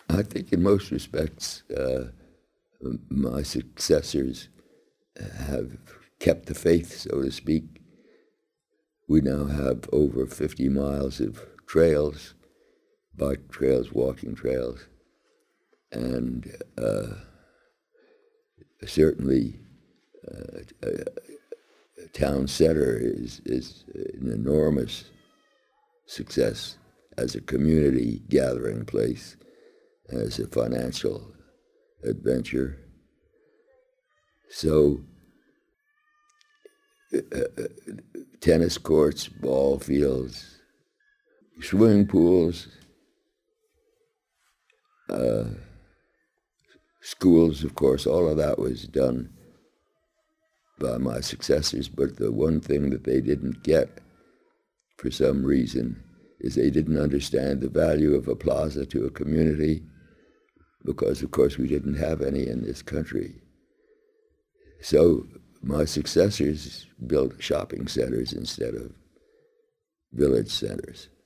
I think in most respects, my successors have kept the faith, so to speak. We now have over 50 miles of trails, bike trails, walking trails, and certainly town center is an enormous success as a community gathering place, as a financial adventure. So tennis courts, ball fields, swimming pools, schools, of course, all of that was done by my successors, but the one thing that they didn't get, for some reason, is they didn't understand the value of a plaza to a community, because, of course, we didn't have any in this country. So my successors built shopping centers instead of village centers.